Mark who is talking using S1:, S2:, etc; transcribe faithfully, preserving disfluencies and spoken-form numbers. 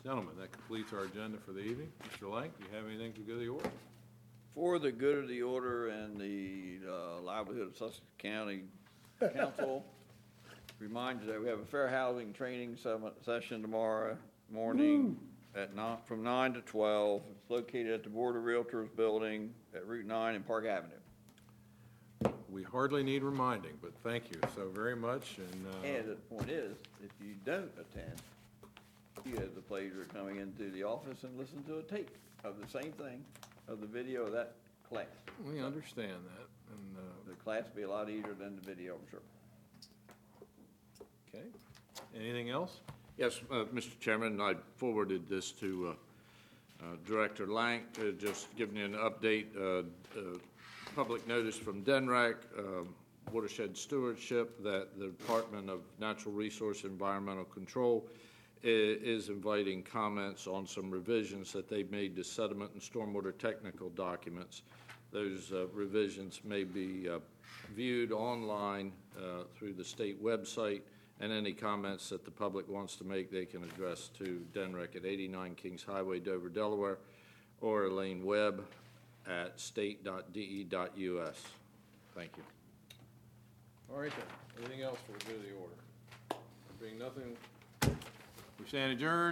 S1: Gentlemen, that completes our agenda for the evening. Mister Lang, do you have anything to go to the order?
S2: For the good of the order and the uh, livelihood of Sussex County Council, remind you that we have a fair housing training summit session tomorrow morning at nine, from nine to twelve. It's located at the Board of Realtors Building at Route nine and Park Avenue.
S1: We hardly need reminding, but thank you so very much. And, uh,
S2: And the point is, if you don't attend, you have the pleasure of coming into the office and listening to a tape of the same thing, of the video of that class.
S1: we understand that. And, uh,
S2: The class will be a lot easier than the video, I'm sure.
S1: okay. Anything else?
S3: Yes, uh, Mister Chairman, I forwarded this to uh, uh, Director Lank, uh, just giving you an update. Uh, uh, public notice from D N R A C, um, Watershed Stewardship, that the Department of Natural Resource and Environmental Control is, is inviting comments on some revisions that they've made to sediment and stormwater technical documents. Those uh, revisions may be uh, viewed online uh, through the state website, and any comments that the public wants to make, they can address to D N R A C at eighty-nine Kings Highway, Dover, Delaware, or Elaine Webb at state dot d e dot u s. Thank you.
S1: All right then. Anything else for the good of the order? Being nothing, we stand adjourned.